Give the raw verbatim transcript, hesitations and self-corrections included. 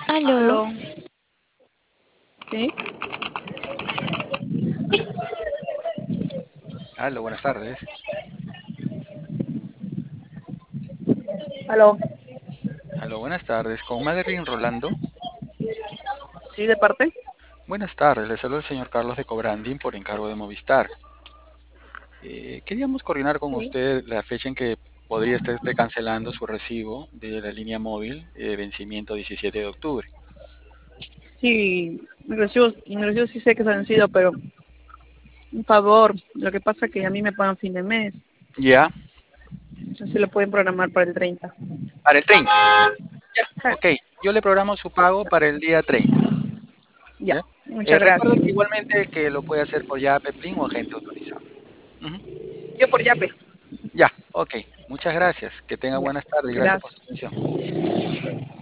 Aló, Aló, ¿sí? Aló, buenas tardes. Aló, Aló, buenas tardes. Con Madeline Rolando. ¿sí de parte? Buenas tardes. Le saluda el señor Carlos de Cobranding por encargo de Movistar. Eh, queríamos coordinar con Sí. usted la fecha en que podría estar usted cancelando su recibo de la línea móvil de vencimiento diecisiete de octubre. Sí, mis recibos, mis recibos sí sé que se han vencido, pero un favor, lo que pasa es que a mí me pagan fin de mes, Ya, así lo pueden programar para el treinta. para el treinta. Ya, Ja, ok. Yo le programo su pago para el día treinta. ya, ¿Ya? Eh, muchas recuerde gracias. que igualmente que lo puede hacer por Yape, Plin o agente autorizado. Ujú. Yo por Yape. Ya, ok. Muchas gracias. Que tenga Ya, buenas tardes y gracias por gracias. su atención.